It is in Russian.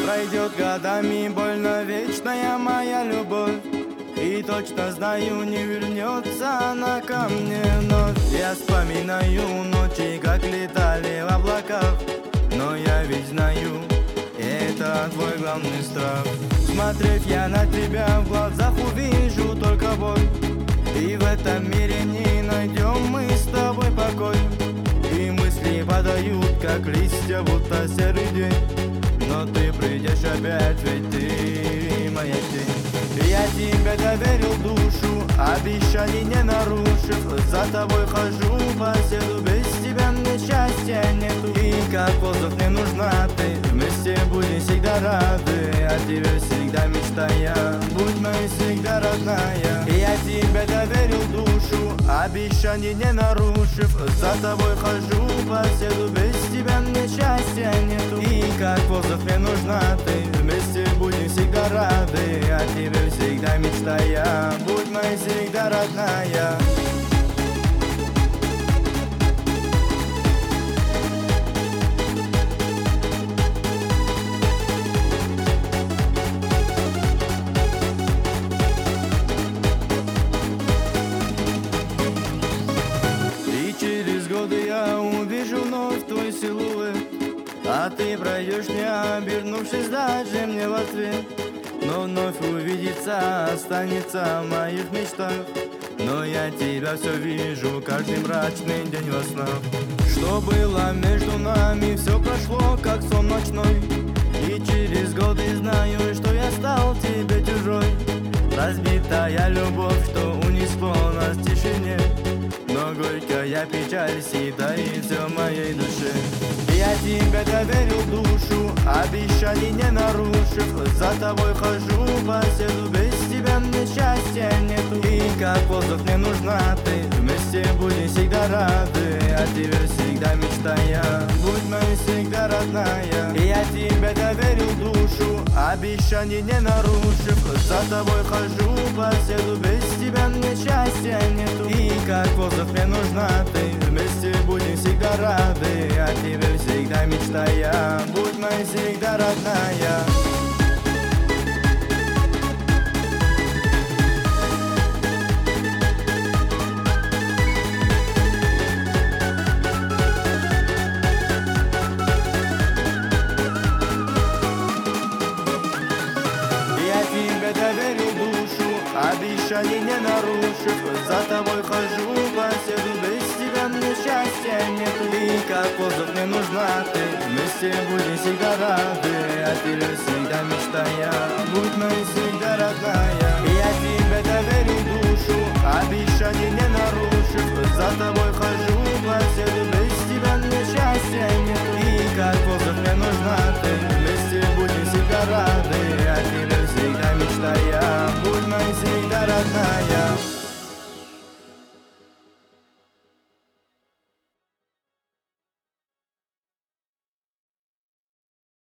пройдет годами, больно вечная моя любовь. И точно знаю, не вернется она ко мне вновь. Я вспоминаю ночи, как летали в облаках, но я ведь знаю, это твой главный страх. Смотрев я на тебя, в глазах увижу только боль. И в этом мире не найдем мы с тобой покой. И мысли падают, как листья, будто серый день. Но ты придешь опять, ведь ты моя тень. Я тебе доверил душу, обещаний не нарушив. За тобой хожу по селу, без тебя мне счастья нету. И как воздух мне нужна ты, вместе будем всегда рады. О тебе всегда мечтая, будь моей всегда родная. Я тебе доверил душу, обещаний не нарушив. За тобой хожу по селу, без тебя мне счастья нету. И как воздух мне нужна ты, вместе будем всегда рады. О тебе всегда мечтая, будь моей всегда родная. И через годы я увижу вновь твой силуэт, а ты пройдешь, не обернувшись даже мне в ответ. Но вновь увидеться останется в моих мечтах. Но я тебя все вижу каждый мрачный день во снах. Что было между нами, все прошло как сон ночной. И через годы знаю, что я стал тебе чужой. Разбитая любовь, что унесло нас в тишине. Но горькая печаль съедает все в моей душе. Я тебе доверил душу, обещаний не нарушив. За тобой хожу по селу, без тебя мне счастья нету. И как воздух мне нужна ты, вместе будем всегда рады. О тебе всегда мечтая, будь моей всегда родная. Я тебе доверил душу, обещаний не нарушив. За тобой хожу по селу, без тебя мне счастья нету. И как воздух мне нужна ты, вместе будем всегда рады. О тебе всегда мечтая, будь моей всегда родная. Я тебе доверил душу, обещаний не нарушив. За тобой хожу по селу, без тебя мне счастья нету. И как воздух мне нужна ты, вместе будем всегда рады. О тебе всегда мечтая, будь моей всегда родная. Я тебе доверил